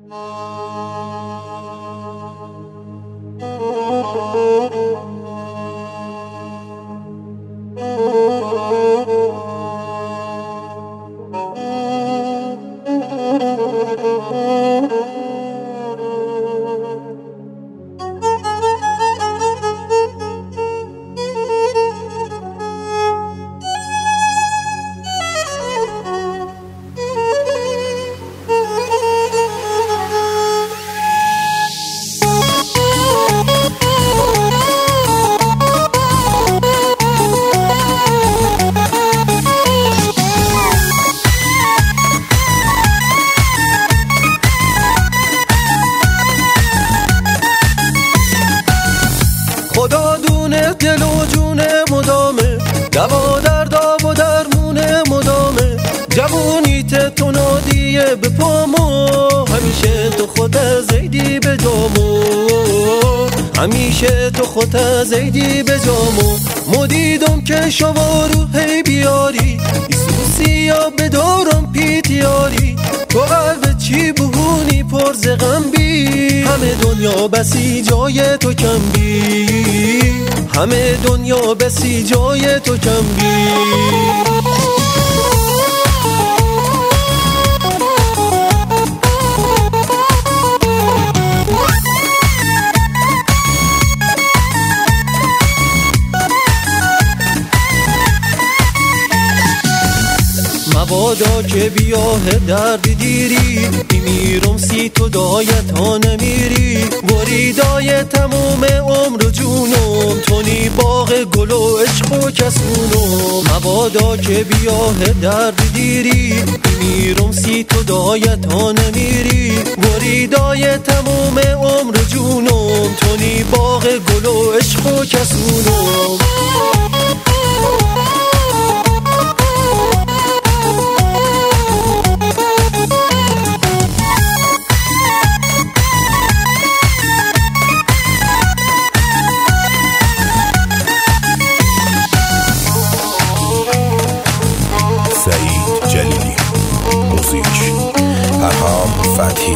خدا دونه دل و جون مدامه، دوا در آب و درمون مدامه. جوونیت تو نادیه به پامو، همیشه تو خود زیدی به جامو، همیشه تو خود زیدی به جامو. مدیدم که شما رو هی بیاری، ایسوسی یا بدارم پیتیاری. تو قلب چی بهونی پر ز غم بی، همه دنیا بسی جای تو کم بی، همه دنیا بسی جای تو کم بی. مبادا که بیاه درد دیری، میمیرم سی تو دایت ها نمیری. وریدای تموم عمر و جونم، تونی باغ گل و عشق و کسونم. مبادا که بیاه درد دیری، میمیرم سی تو دایت ها نمیری. وریدای تموم عمر و جونم، تونی باغ گل و عشق و کسونم. سعید جلیلی، موزیک پرهام فتحی.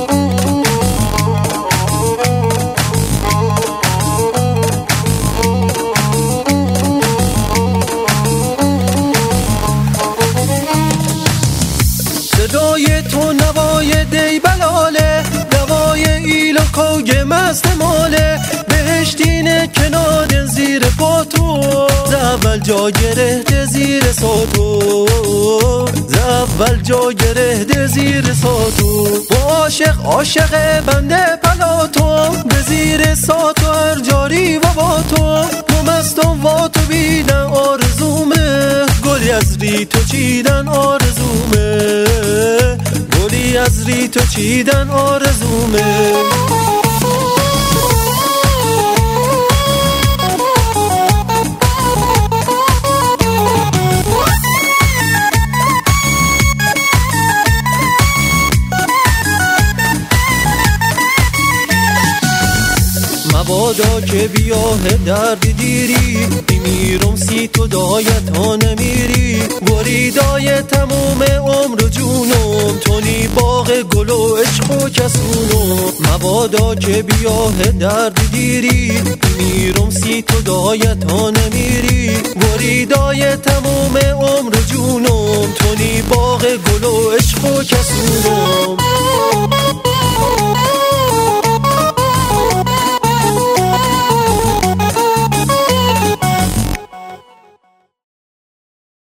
صدای تو نوای دی بلاله، دوای ایل و کوگ مست ماله. بهشتینه کنار زیر پا تو، زول جا گرهده زیر ساتو، زول جا گرهده زیر ساتو. عاشق عاشق بنده پلاتو، به زیر ساتو هر جاری و با تو. تو مستم و تو بیدن آرزومه، گلی از ری تو چیدن آرزومه، گلی از ری تو چیدن آرزومه. مبادا که بیاه درد دیری، میمیرم سی تو دایت ها نمیری. وریدای تموم عمر و جونم، تونی باغ گل و عشق و کسونم. مبادا که بیاه درد دیری، میمیرم سی تو دایت ها نمیری. وریدای تموم عمر و جونم، تونی باغ گل و عشق و کسونم.